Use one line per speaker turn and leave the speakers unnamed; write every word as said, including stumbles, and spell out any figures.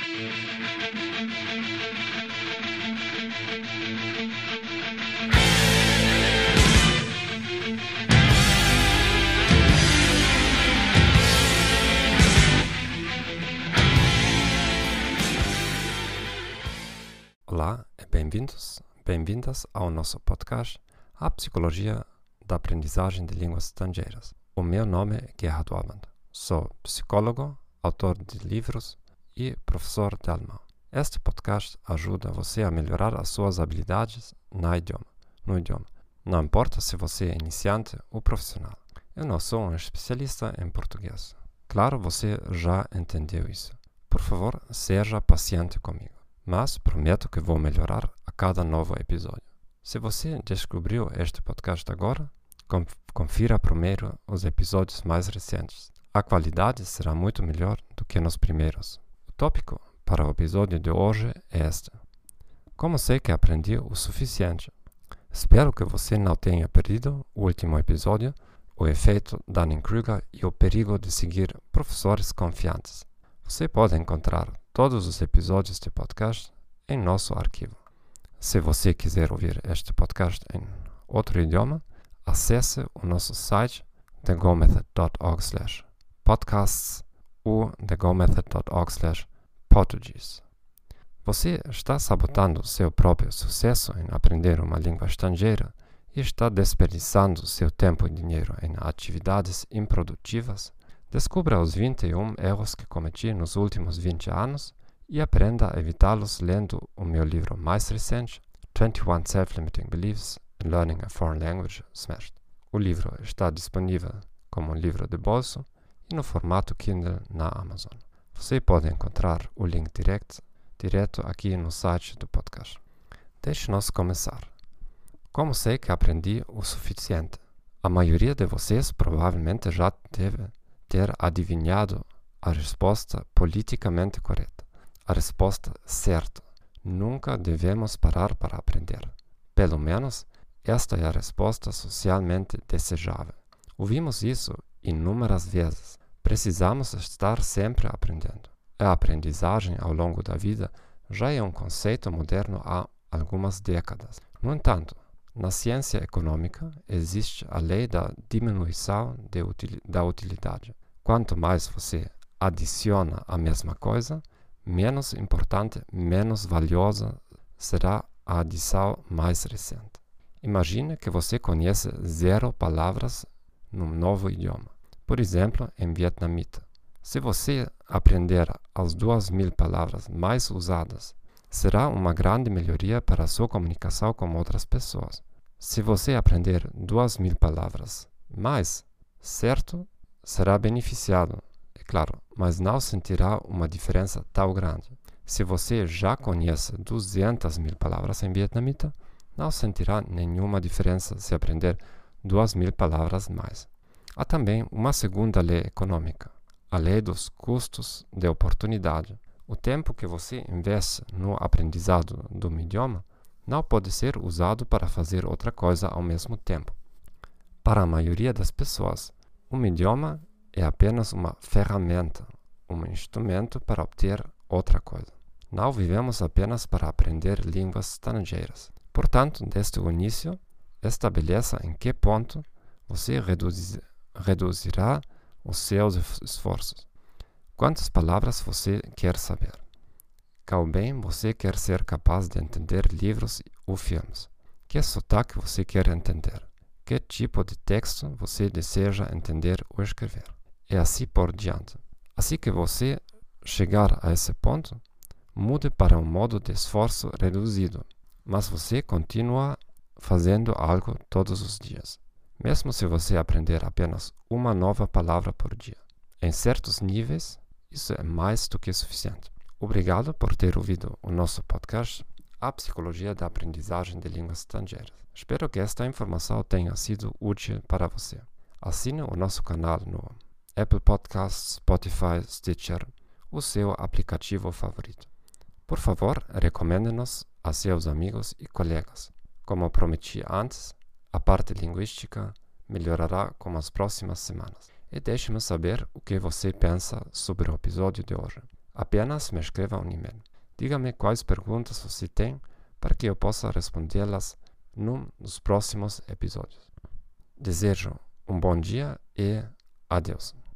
Olá e bem-vindos, bem-vindas ao nosso podcast A Psicologia da Aprendizagem de Línguas Estrangeiras. O meu nome é Gerhard Waldman. Sou psicólogo, autor de livros e professor de alemão. Este podcast ajuda você a melhorar as suas habilidades na idioma, no idioma. Não importa se você é iniciante ou profissional. Eu não sou um especialista em português. Claro, você já entendeu isso. Por favor, seja paciente comigo. Mas prometo que vou melhorar a cada novo episódio. Se você descobriu este podcast agora, confira primeiro os episódios mais recentes. A qualidade será muito melhor do que nos primeiros. O tópico para o episódio de hoje é este. Como sei que aprendi o suficiente? Espero que você não tenha perdido o último episódio, o efeito Dunning-Kruger e o perigo de seguir professores confiantes. Você pode encontrar todos os episódios de podcast em nosso arquivo. Se você quiser ouvir este podcast em outro idioma, acesse o nosso site the go method dot org slash podcasts ou the go method dot org slash portuguese. Você está sabotando seu próprio sucesso em aprender uma língua estrangeira e está desperdiçando seu tempo e dinheiro em atividades improdutivas? Descubra os vinte e um erros que cometi nos últimos vinte anos e aprenda a evitá-los lendo o meu livro mais recente, twenty one Self-Limiting Beliefs in Learning a Foreign Language Smashed. O livro está disponível como um livro de bolso e no formato Kindle na Amazon. Você pode encontrar o link direto, direto aqui no site do podcast. Deixe-nos começar. Como sei que aprendi o suficiente? A maioria de vocês provavelmente já deve ter adivinhado a resposta politicamente correta, a resposta certa. Nunca devemos parar para aprender. Pelo menos, esta é a resposta socialmente desejável. Ouvimos isso inúmeras vezes. Precisamos estar sempre aprendendo. A aprendizagem ao longo da vida já é um conceito moderno há algumas décadas. No entanto, na ciência econômica, existe a lei da diminuição de util- da utilidade. Quanto mais você adiciona a mesma coisa, menos importante, menos valiosa será a adição mais recente. Imagine que você conhece zero palavras num novo idioma. Por exemplo, em vietnamita. Se você aprender as duas mil palavras mais usadas, será uma grande melhoria para a sua comunicação com outras pessoas. Se você aprender duas mil palavras mais, certo, será beneficiado, é claro, mas não sentirá uma diferença tão grande. Se você já conhece duzentas mil palavras em vietnamita, não sentirá nenhuma diferença se aprender duas mil palavras mais. Há também uma segunda lei econômica, a lei dos custos de oportunidade. O tempo que você investe no aprendizado do idioma não pode ser usado para fazer outra coisa ao mesmo tempo. Para a maioria das pessoas, um idioma é apenas uma ferramenta, um instrumento para obter outra coisa. Não vivemos apenas para aprender línguas estrangeiras. Portanto, desde o início, estabeleça em que ponto você reduz, reduzirá os seus esforços. Quantas palavras você quer saber? Qual bem você quer ser capaz de entender livros ou filmes? Que sotaque você quer entender? Que tipo de texto você deseja entender ou escrever? E assim por diante. Assim que você chegar a esse ponto, mude para um modo de esforço reduzido, mas você continua fazendo algo todos os dias, mesmo se você aprender apenas uma nova palavra por dia. Em certos níveis, isso é mais do que suficiente. Obrigado por ter ouvido o nosso podcast A Psicologia da Aprendizagem de Línguas Estrangeiras. Espero que esta informação tenha sido útil para você. Assine o nosso canal no Apple Podcasts, Spotify, Stitcher, o seu aplicativo favorito. Por favor, recomende-nos a seus amigos e colegas. Como prometi antes, a parte linguística melhorará com as próximas semanas. E deixe-me saber o que você pensa sobre o episódio de hoje. Apenas me escreva um e-mail. Diga-me quais perguntas você tem para que eu possa respondê-las num dos próximos episódios. Desejo um bom dia e adeus.